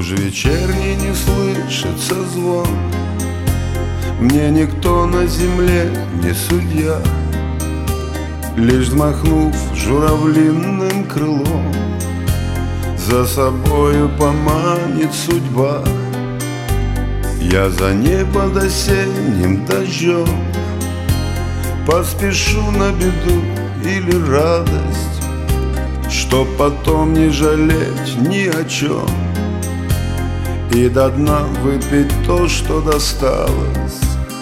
Уж вечерний не слышится звон, мне никто на земле не судья. Лишь взмахнув журавлиным крылом, за собою поманит судьба. Я за ней под осенним дождем поспешу на беду или радость, чтоб потом не жалеть ни о чем и до дна выпить то, что досталось.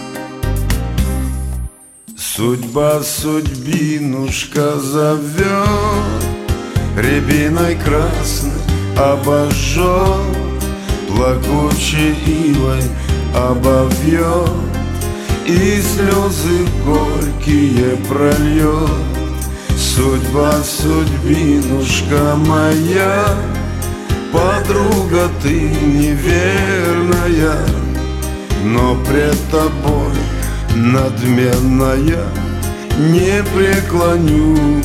Судьба судьбинушка зовет, рябиной красной обожжет, плакучей ивой обовьет и слезы горькие прольет. Судьба судьбинушка моя, подруга ты неверная, но пред тобой надменная не преклоню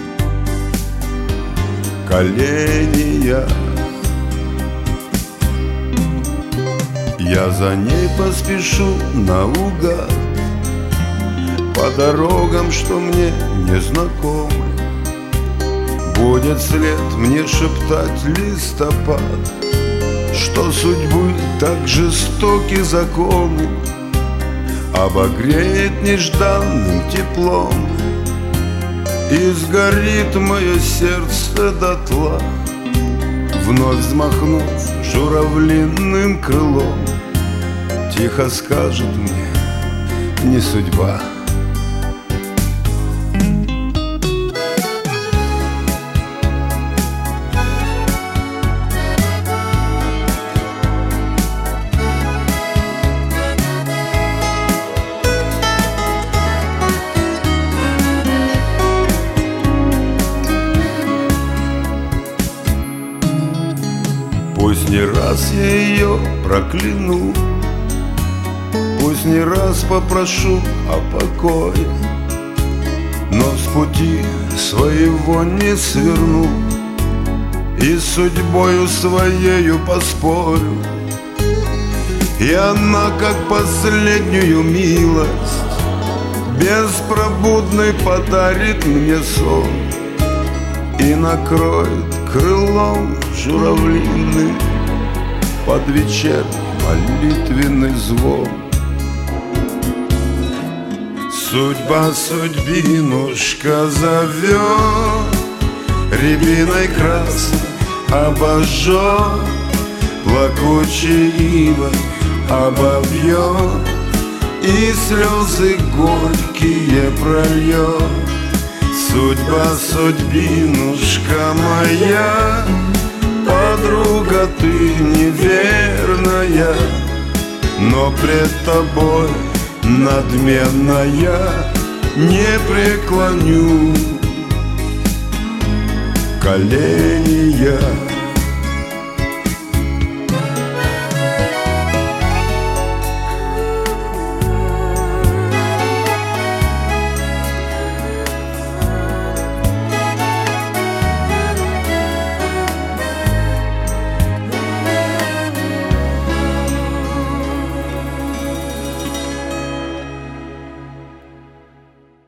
колени я. Я за ней поспешу наугад по дорогам, что мне не знакомы. Будет след мне шептать листопад, что судьбы так жестоки законы, обогреет нежданным теплом и сгорит мое сердце дотла. Вновь взмахнув журавлиным крылом, тихо скажет мне не судьба. Пусть не раз я ее прокляну, пусть не раз попрошу о покое, но с пути своего не сверну и с судьбою своею поспорю. И она, как последнюю милость, беспробудный подарит мне сон и накроет крылом журавлиным под вечерний молитвенный звон. Судьба судьбинушка зовет, рябиной красной обожжет, плакучей ивой обовьет и слезы горькие прольет. Судьба судьбинушка моя, подруга ты неверная, но пред тобой надменная не преклоню колени я.